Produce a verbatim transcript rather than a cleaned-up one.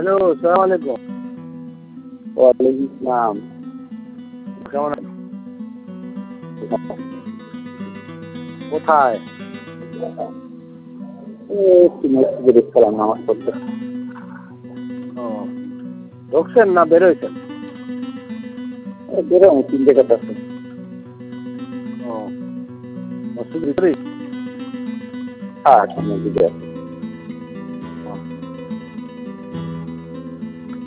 Hello, সালাম আলাইকুম। ওয়ালাইকুম আসসালাম। কেমন আছেন? কোথায়? এই একটু মসজিদে ঢুকছিলাম নামাজ পড়তে। ও, ঢুকছেন না বের হইছেন? এই বেরোবো তিনটে কাছে। ও, মসজিদের ভিতরেই? হ্যাঁ, মসজিদে আছি।